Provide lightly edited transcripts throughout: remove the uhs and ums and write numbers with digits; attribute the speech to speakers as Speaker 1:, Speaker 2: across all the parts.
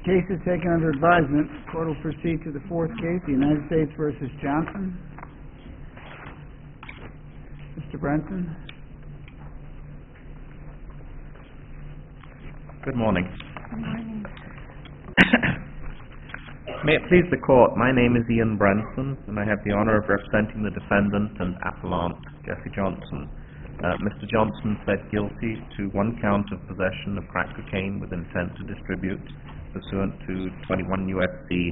Speaker 1: Case is taken under advisement. The court will proceed to the fourth case, the United States versus Johnson. Mr. Brenson.
Speaker 2: Good morning.
Speaker 3: Good morning.
Speaker 2: May it please the court, my name is Ian Brenson, and I have the honor of representing the defendant and appellant, Jesse Johnson. Mr. Johnson pled guilty to one count of possession of crack cocaine with intent to distribute pursuant to 21 U.S.C.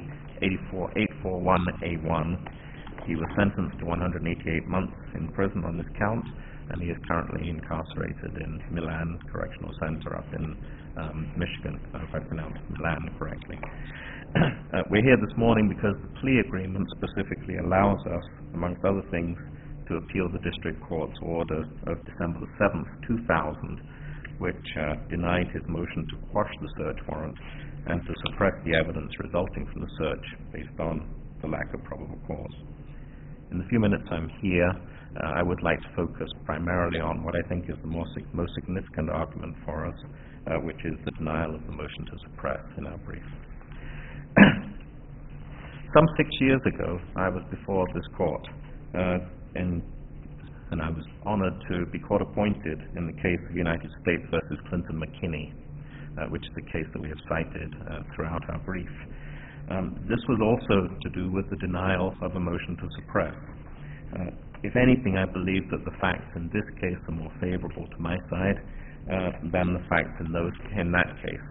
Speaker 2: 841A1. He was sentenced to 188 months in prison on this count, and he is currently incarcerated in Milan Correctional Center up in Michigan, if I pronounced Milan correctly. We're here this morning because the plea agreement specifically allows us, amongst other things, to appeal the district court's order of December 7th, 2000, which denied his motion to quash the search warrant and to suppress the evidence resulting from the search based on the lack of probable cause. In the few minutes I'm here, I would like to focus primarily on what I think is the most significant argument for us, which is the denial of the motion to suppress in our brief. Some 6 years ago, I was before this court, and I was honored to be court appointed in the case of United States versus Clinton McKinney, which is the case that we have cited throughout our brief. This was also to do with the denial of a motion to suppress. If anything, I believe that the facts in this case are more favorable to my side than the facts in that case.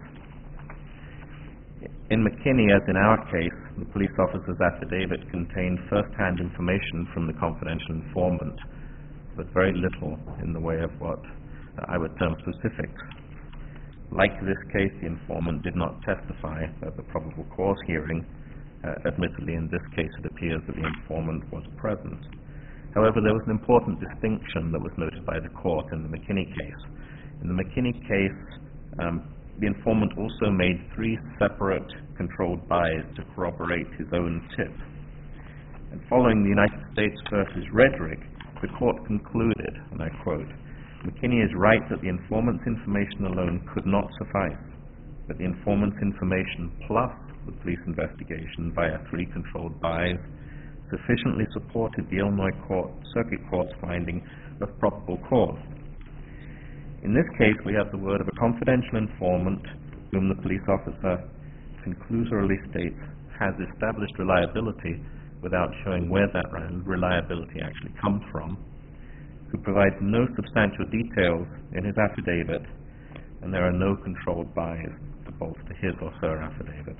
Speaker 2: In McKinney, as in our case, the police officer's affidavit contained first-hand information from the confidential informant, but very little in the way of what I would term specifics. Like this case, the informant did not testify at the probable cause hearing. Admittedly, in this case, it appears that the informant was present. However, there was an important distinction that was noted by the court in the McKinney case. In the McKinney case, the informant also made 3 separate controlled buys to corroborate his own tip. And following the United States versus Redrick, the court concluded, and I quote, "McKinney is right that the informant's information alone could not suffice, but the informant's information plus the police investigation via 3 controlled buys sufficiently supported the Illinois Circuit Court's finding of probable cause. In this case, we have the word of a confidential informant whom the police officer conclusorily states has established reliability without showing where that reliability actually comes from, who provides no substantial details in his affidavit, and there are no controlled buys to bolster his or her affidavit.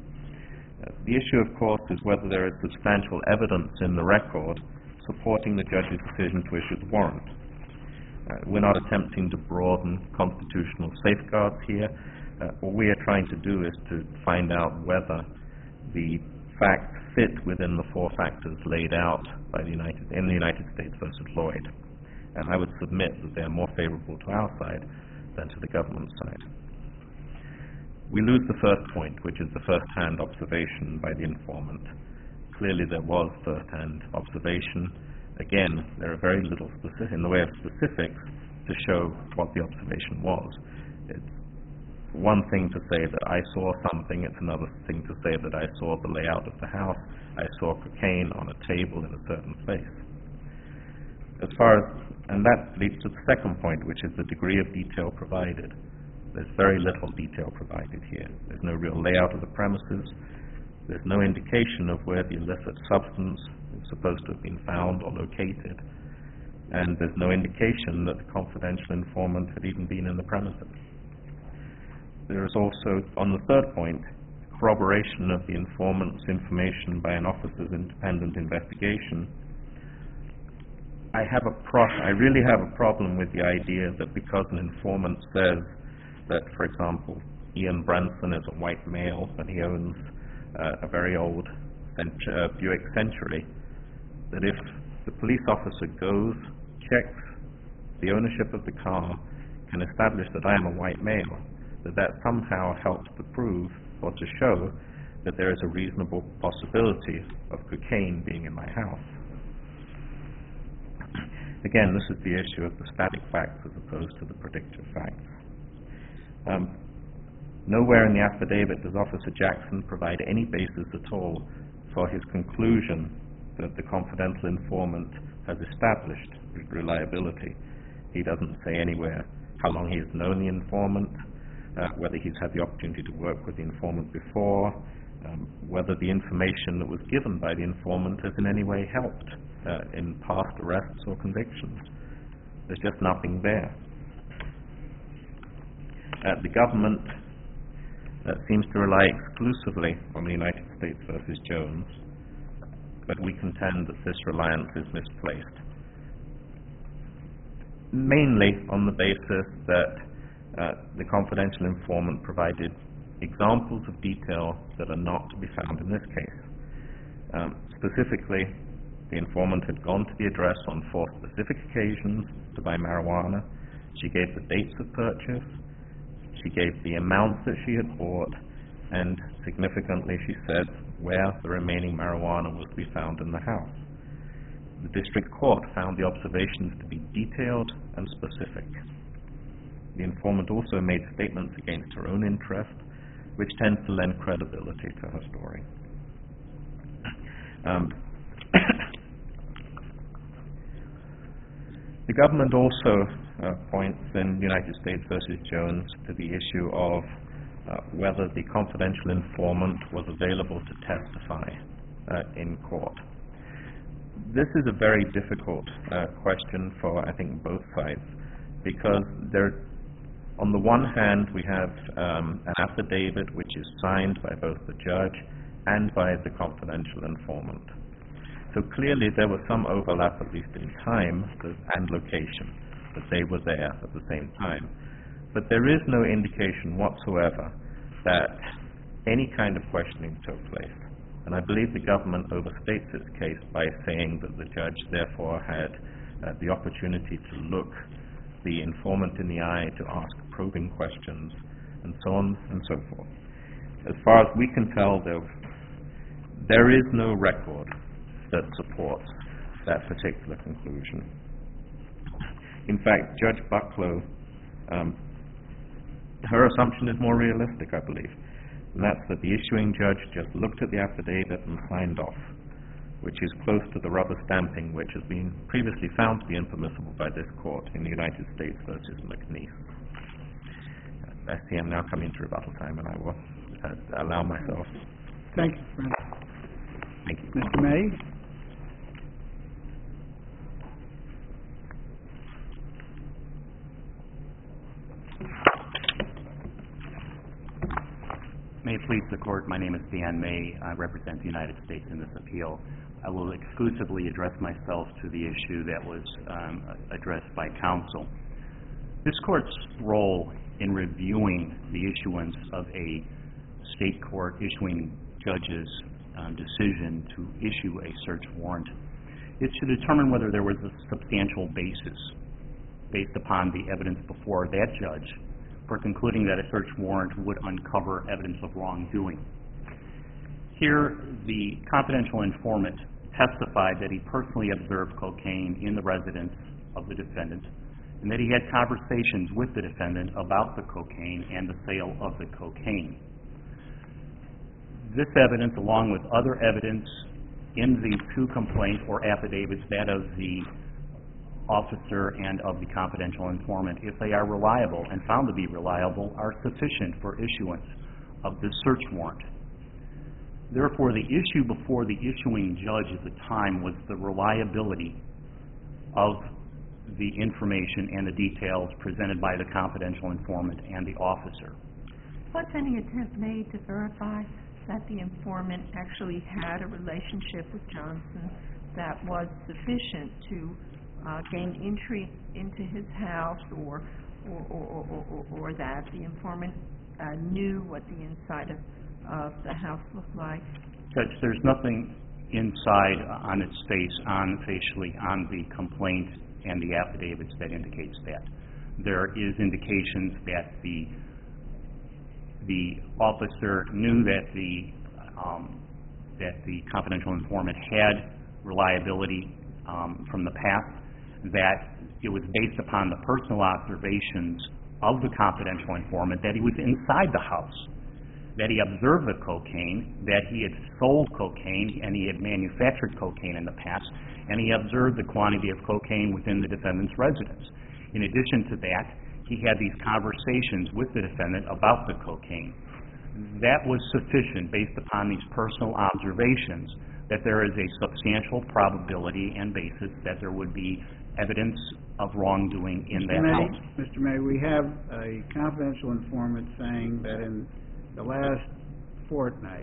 Speaker 2: The issue, of course, is whether there is substantial evidence in the record supporting the judge's decision to issue the warrant. We're not attempting to broaden constitutional safeguards here. What we are trying to do is to find out whether the facts fit within the 4 factors laid out by in the United States versus Lloyd. And I would submit that they are more favorable to our side than to the government's side. We lose the first point, which is the first-hand observation by the informant. Clearly there was first-hand observation. Again, there are very little in the way of specifics to show what the observation was. It's one thing to say that I saw something, it's another thing to say that I saw the layout of the house, I saw cocaine on a table in a certain place. And that leads to the second point, which is the degree of detail provided. There's very little detail provided here. There's no real layout of the premises. There's no indication of where the illicit substance is supposed to have been found or located. And there's no indication that the confidential informant had even been in the premises. There is also, on the third point, corroboration of the informant's information by an officer's independent investigation. I really have a problem with the idea that because an informant says that, for example, Ian Brenson is a white male and he owns a very old Buick Century, that if the police officer goes, checks the ownership of the car, can establish that I am a white male, that somehow helps to prove or to show that there is a reasonable possibility of cocaine being in my house. Again, this is the issue of the static facts as opposed to the predictive facts. Nowhere in the affidavit does Officer Jackson provide any basis at all for his conclusion that the confidential informant has established reliability. He doesn't say anywhere how long he has known the informant, whether he's had the opportunity to work with the informant before, whether the information that was given by the informant has in any way helped in past arrests or convictions. There's just nothing there. The government seems to rely exclusively on the United States versus Jones, but we contend that this reliance is misplaced, mainly on the basis that the confidential informant provided examples of detail that are not to be found in this case. Specifically, the informant had gone to the address on 4 specific occasions to buy marijuana. She gave the dates of purchase. She gave the amounts that she had bought, and significantly she said where the remaining marijuana was to be found in the house. The district court found the observations to be detailed and specific. The informant also made statements against her own interest, which tends to lend credibility to her story. The government also points in United States versus Jones to the issue of whether the confidential informant was available to testify in court. This is a very difficult question for, I think, both sides, because on the one hand, we have an affidavit which is signed by both the judge and by the confidential informant. So clearly there was some overlap, at least in time and location, that they were there at the same time. But there is no indication whatsoever that any kind of questioning took place. And I believe the government overstates its case by saying that the judge therefore had the opportunity to look the informant in the eye, to ask probing questions, and so on and so forth. As far as we can tell, there is no record that supports that particular conclusion. In fact, Judge Bucklow, her assumption is more realistic, I believe, and that's that the issuing judge just looked at the affidavit and signed off, which is close to the rubber stamping which has been previously found to be impermissible by this court in the United States versus McNeese. I see I'm now coming to rebuttal time, and I will allow myself.
Speaker 1: Thank you, friend.
Speaker 2: Thank you.
Speaker 1: Mr. May?
Speaker 3: May it please the Court, my name is Dan May. I represent the United States in this appeal. I will exclusively address myself to the issue that was addressed by counsel. This Court's role in reviewing the issuance of a state court issuing judge's decision to issue a search warrant is to determine whether there was a substantial basis based upon the evidence before that judge for concluding that a search warrant would uncover evidence of wrongdoing. Here, the confidential informant testified that he personally observed cocaine in the residence of the defendant and that he had conversations with the defendant about the cocaine and the sale of the cocaine. This evidence, along with other evidence in the 2 complaints or affidavits, that of the officer and of the confidential informant, if they are reliable and found to be reliable, are sufficient for issuance of this search warrant. Therefore, the issue before the issuing judge at the time was the reliability of the information and the details presented by the confidential informant and the officer.
Speaker 4: Was any attempt made to verify that the informant actually had a relationship with Johnson that was sufficient to gain entry into his house, or that the informant knew what the inside of the house looked like?
Speaker 3: Judge, there's nothing inside on its face, facially on the complaint and the affidavits that indicates that. There is indications that the officer knew that the confidential informant had reliability from the past, that it was based upon the personal observations of the confidential informant that he was inside the house, that he observed the cocaine, that he had sold cocaine and he had manufactured cocaine in the past, and he observed the quantity of cocaine within the defendant's residence. In addition to that, he had these conversations with the defendant about the cocaine. That was sufficient, based upon these personal observations, that there is a substantial probability and basis that there would be evidence of wrongdoing in that house.
Speaker 1: Mr. May, we have a confidential informant saying that in the last fortnight,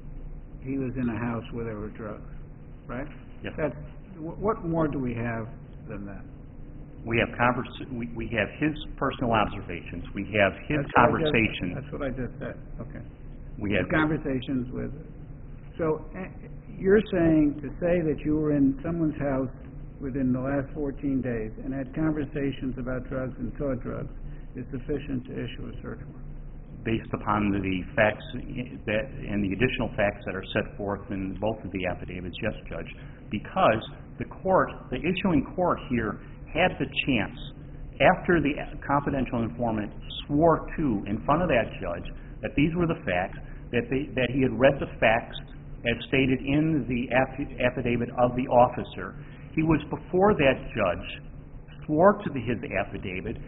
Speaker 1: he was in a house where there were drugs, right?
Speaker 3: Yes.
Speaker 1: What more do we have than that?
Speaker 3: We have we have his personal observations. We have his conversations.
Speaker 1: That's what I just said. Okay.
Speaker 3: We have
Speaker 1: conversations with. So you're saying to say that you were in someone's house within the last 14 days and had conversations about drugs and saw drugs is sufficient to issue a search warrant?
Speaker 3: Based upon the facts that and the additional facts that are set forth in both of the affidavits, yes, Judge, because the issuing court here had the chance, after the confidential informant swore to, in front of that judge, that these were the facts, that he had read the facts as stated in the affidavit of the officer. He was before that judge, swore to his affidavit.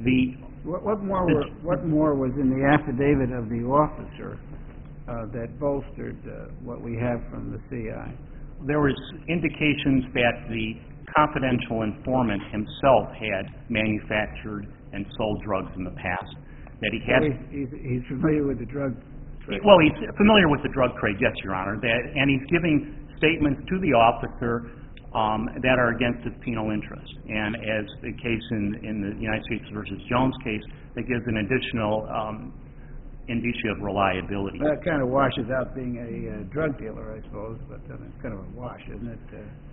Speaker 1: What more was in the affidavit of the officer that bolstered what we have from the CI?
Speaker 3: There was indications that the confidential informant himself had manufactured and sold drugs in the past. That he had.
Speaker 1: He's familiar with the drug trade.
Speaker 3: Well, he's familiar with the drug trade, yes, Your Honor. And he's giving statements to the officer that are against his penal interest. And as the case in the United States versus Jones case, that gives an additional indicia of reliability.
Speaker 1: That kind of washes out being a drug dealer, I suppose, but it's kind of a wash, isn't it?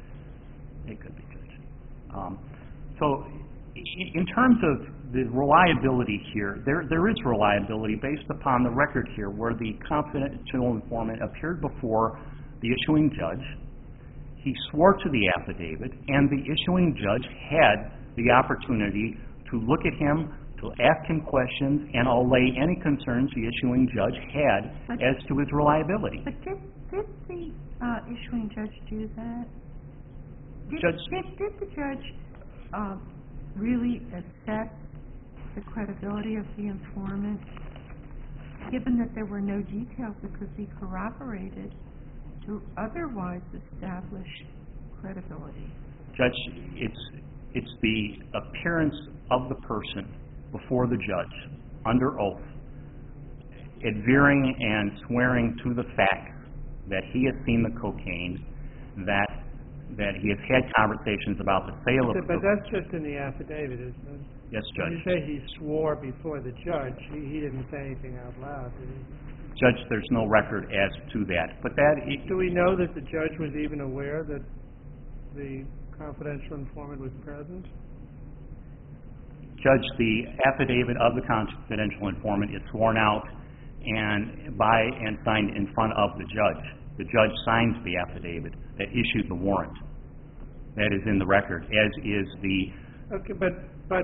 Speaker 3: It could be, Judge. So in terms of the reliability here, there is reliability based upon the record here where the confidential informant appeared before the issuing judge. He swore to the affidavit, and the issuing judge had the opportunity to look at him, to ask him questions, and allay any concerns the issuing judge had as to his reliability.
Speaker 4: But did the issuing judge do that? Did the judge really assess the credibility of the informant, given that there were no details that could be corroborated to otherwise establish credibility?
Speaker 3: Judge, it's the appearance of the person before the judge, under oath, adhering and swearing to the fact that he has seen the cocaine, that he has had conversations about the sale of the cocaine.
Speaker 5: But that's just in the affidavit, isn't it?
Speaker 3: Yes, Judge.
Speaker 5: When you say he swore before the judge, he didn't say anything out loud, did he?
Speaker 3: Judge, there's no record as to that. But
Speaker 5: do we know that the judge was even aware that the confidential informant was present?
Speaker 3: Judge, the affidavit of the confidential informant is sworn out and signed in front of the judge. The judge signs the affidavit that issued the warrant. That is in the record, as is the...
Speaker 5: Okay, but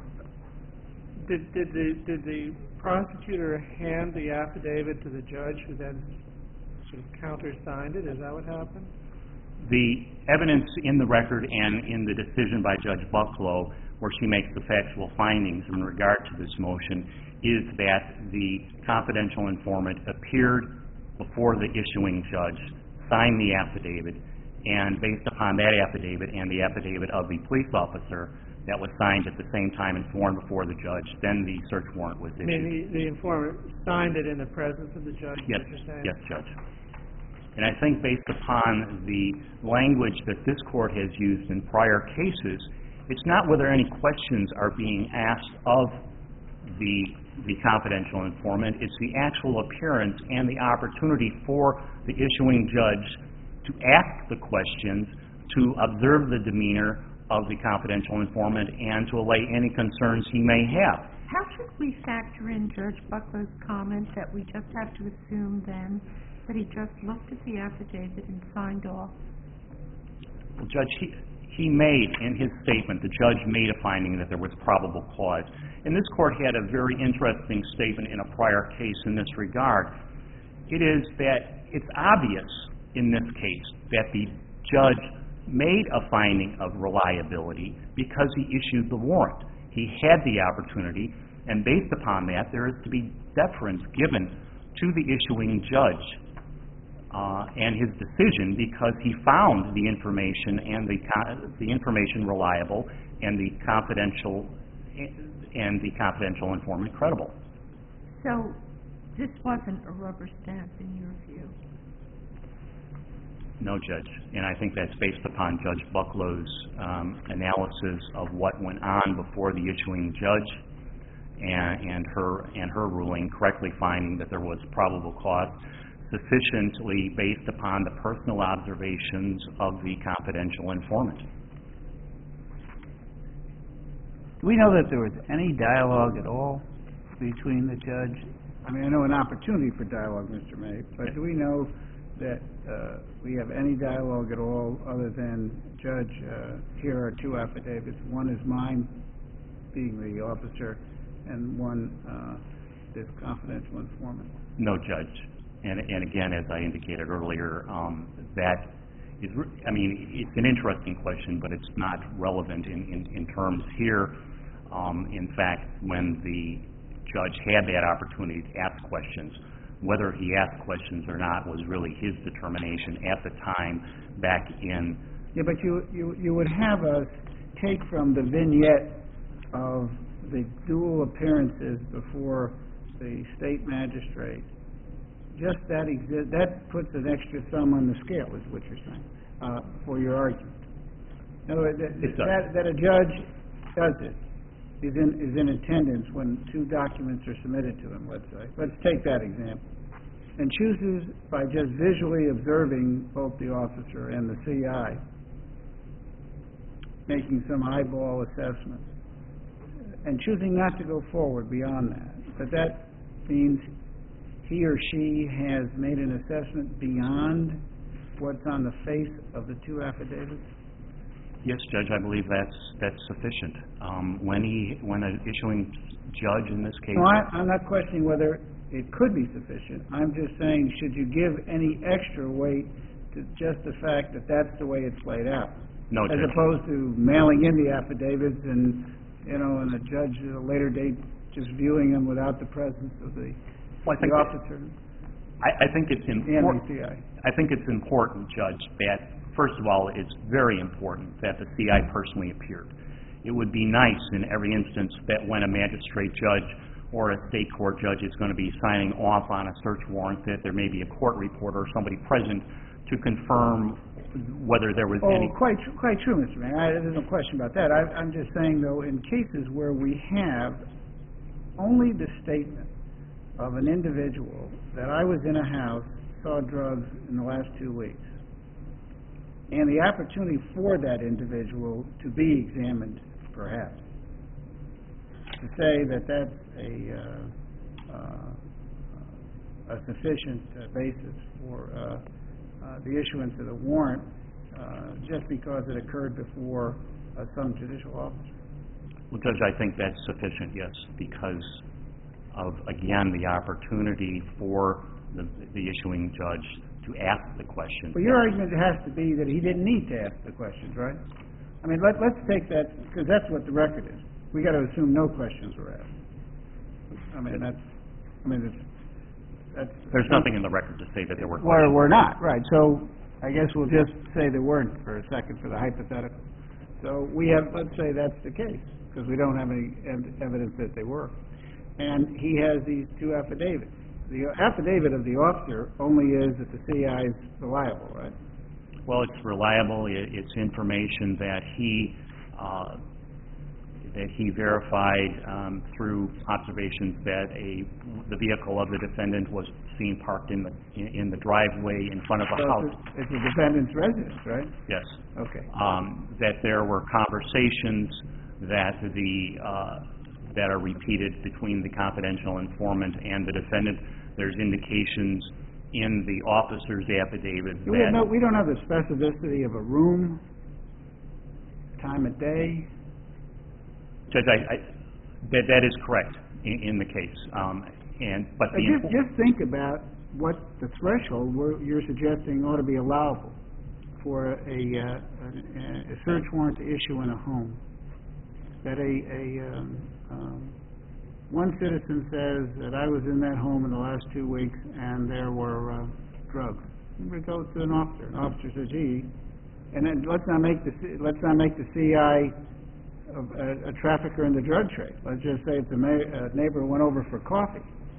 Speaker 5: did the prosecutor hand the affidavit to the judge who then sort of countersigned it? Is that what happened?
Speaker 3: The evidence in the record and in the decision by Judge Bucklow, where she makes the factual findings in regard to this motion, is that the confidential informant appeared before the issuing judge, signed the affidavit, and based upon that affidavit and the affidavit of the police officer that was signed at the same time and sworn before the judge, then the search warrant was issued.
Speaker 5: I mean, the informant signed it in the presence of the judge?
Speaker 3: Yes, yes, Judge. And I think based upon the language that this court has used in prior cases, it's not whether any questions are being asked of the confidential informant, it's the actual appearance and the opportunity for the issuing judge to ask the questions, to observe the demeanor of the confidential informant, and to allay any concerns he may have.
Speaker 4: How should we factor in Judge Bucklow's comment that we just have to assume then that he just looked at the affidavit and signed off?
Speaker 3: Well, Judge, he made, in his statement, the judge made a finding that there was probable cause. And this court had a very interesting statement in a prior case in this regard. It is that it's obvious in this case that the judge made a finding of reliability because he issued the warrant. He had the opportunity, and based upon that, there is to be deference given to the issuing judge and his decision, because he found the information and the information reliable and the confidential informant credible.
Speaker 4: So this wasn't a rubber stamp in your view?
Speaker 3: No, Judge, and I think that's based upon Judge Bucklow's analysis of what went on before the issuing judge and her ruling, correctly finding that there was probable cause sufficiently based upon the personal observations of the confidential informant.
Speaker 1: Do we know that there was any dialogue at all between the judge? I mean, I know an opportunity for dialogue, Mr. May, but do we know that we have any dialogue at all other than, Judge, here are two affidavits. One is mine, being the officer, and one, this confidential informant?
Speaker 3: No, Judge. And again, as I indicated earlier, that is, I mean, it's an interesting question, but it's not relevant in terms here. In fact, when the judge had that opportunity to ask questions, whether he asked questions or not was really his determination at the time back in...
Speaker 1: Yeah, but you would have us take from the vignette of the dual appearances before the state magistrate, just that puts an extra thumb on the scale, is what you're saying, for your argument. In other words, that a judge does it, is in attendance when two documents are submitted to him, let's say. Let's take that example. And chooses, by just visually observing both the officer and the CI, making some eyeball assessment, and choosing not to go forward beyond that. But that means he or she has made an assessment beyond what's on the face of the two affidavits?
Speaker 3: Yes, Judge, I believe that's sufficient. When an issuing judge in this case...
Speaker 1: No, I'm not questioning whether it could be sufficient. I'm just saying, should you give any extra weight to just the fact that that's the way it's laid out?
Speaker 3: No, Judge.
Speaker 1: As opposed to mailing in the affidavits and, and the judge at a later date just viewing them without the presence of the officer.
Speaker 3: I think it's important.
Speaker 1: And the CI.
Speaker 3: I think it's important, Judge, that first of all, it's very important that the CI personally appeared. It would be nice in every instance that when a magistrate judge or a state court judge is going to be signing off on a search warrant, that there may be a court reporter or somebody present to confirm whether there was any...
Speaker 1: Quite true, Mr. Mayor. There's no question about that. I'm just saying, though, in cases where we have only the statement of an individual that I was in a house, saw drugs in the last 2 weeks, and the opportunity for that individual to be examined, perhaps, to say that that's a sufficient basis for the issuance of the warrant just because it occurred before some judicial officer.
Speaker 3: Well, Judge, I think that's sufficient, yes, because of, again, the opportunity for the issuing judge to ask the question.
Speaker 1: Well, your argument has to be that he didn't need to ask the questions, right? I mean, let's take that, because that's what the record is. We got to assume no questions were asked.
Speaker 3: There's nothing in the record to say that there were questions.
Speaker 1: Well, we're not, right. So I guess we'll just say there weren't for a second for the hypothetical. So we have, let's say that's the case, because we don't have any evidence that they were. And he has these two affidavits. The affidavit of the officer only is that the CI is reliable, right?
Speaker 3: Well, it's reliable. It's information that he verified through observations that the vehicle of the defendant was seen parked in the driveway in front of a house.
Speaker 1: It's a defendant's residence, right?
Speaker 3: Yes.
Speaker 1: Okay.
Speaker 3: That there were conversations that that are repeated between the confidential informant and the defendant. There's indications in the officer's affidavit that...
Speaker 1: We don't have the specificity of a room, time of day.
Speaker 3: Judge, That is correct in the case. But the
Speaker 1: Just think about what the threshold where you're suggesting ought to be allowable for a search warrant to issue in a home. That one citizen says that I was in that home in the last 2 weeks and there were drugs. We go to an officer. An officer says, "Gee," and then let's not make the CI a trafficker in the drug trade. Let's just say it's a neighbor who went over for coffee.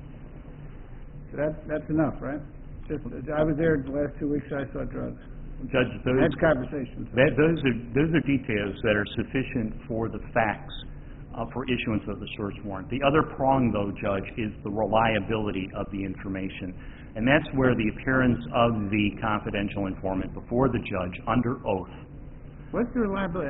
Speaker 1: So that's enough, right? Just I was there the last 2 weeks. I saw drugs.
Speaker 3: Judge,
Speaker 1: That's conversations.
Speaker 3: those are details that are sufficient for the facts for issuance of the search warrant. The other prong, though, Judge, is the reliability of the information. And that's where the appearance of the confidential informant before the judge under oath.
Speaker 1: What's the reliability?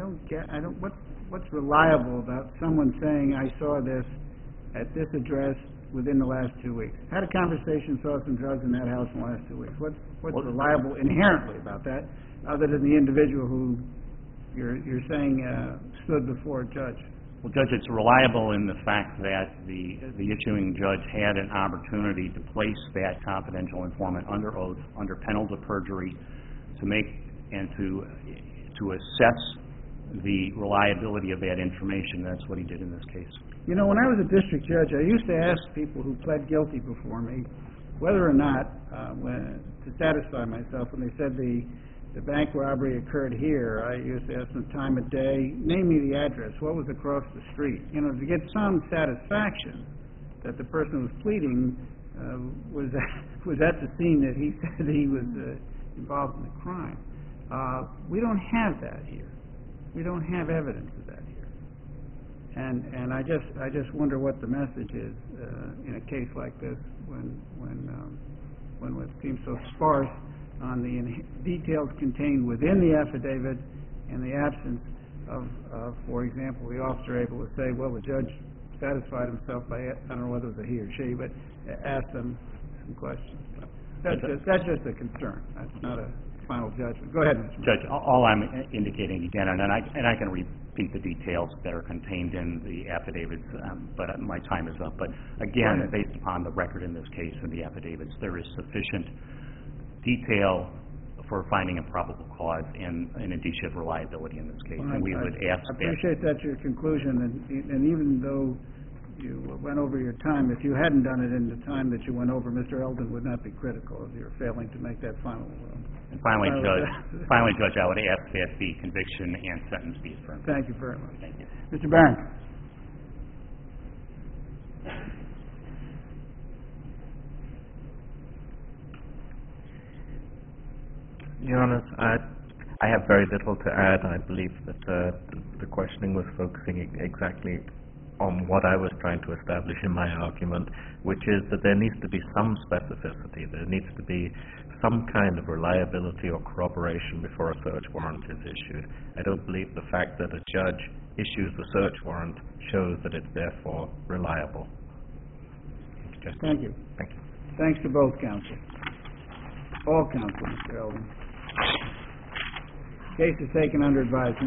Speaker 1: What's reliable about someone saying I saw this at this address within the last 2 weeks? Had a conversation, saw some drugs in that house in the last 2 weeks. What's reliable inherently about that, other than the individual who you're saying stood before a judge?
Speaker 3: Well, Judge, it's reliable in the fact that the issuing judge had an opportunity to place that confidential informant under oath, under penalty of perjury, to make and to assess the reliability of that information. That's what he did in this case.
Speaker 1: You know, when I was a district judge, I used to ask people who pled guilty before me whether or not, to satisfy myself, when they said the bank robbery occurred here, I used to ask them time of day, name me the address, what was across the street, you know, to get some satisfaction that the person who was pleading was at the scene that he said he was involved in the crime. We don't have that here. We don't have evidence of that here. And I just wonder what the message is in a case like this when it seems so sparse on the details contained within the affidavit and the absence of, for example, the officer able to say, well, the judge satisfied himself by, I don't know whether it was a he or she, but asked them some questions. That's just a concern. That's not a final judgment. Go ahead, Mr.
Speaker 3: Judge, all I'm indicating again, and I can repeat the details that are contained in the affidavits, but my time is up. But again, based upon the record in this case and the affidavits, there is sufficient detail for finding a probable cause and an indicia of reliability in this case. And we would ask that.
Speaker 1: I appreciate that's your conclusion, and even though you went over your time, if you hadn't done it in the time that you went over, Mr. Eldon would not be critical of your failing to make that final.
Speaker 3: And finally, Judge, I would ask that the conviction and sentence be affirmed.
Speaker 1: Thank you very much.
Speaker 3: Thank you.
Speaker 1: Mr. Barron.
Speaker 2: Your Honor, I have very little to add. I believe that the questioning was focusing exactly on what I was trying to establish in my argument, which is that there needs to be some specificity. There needs to be some kind of reliability or corroboration before a search warrant is issued. I don't believe the fact that a judge issues a search warrant shows that it's therefore reliable.
Speaker 1: Thank you.
Speaker 2: Thank you.
Speaker 1: Thanks to both counsel. All counsel, Mr. Eldon. Case is taken under advisement.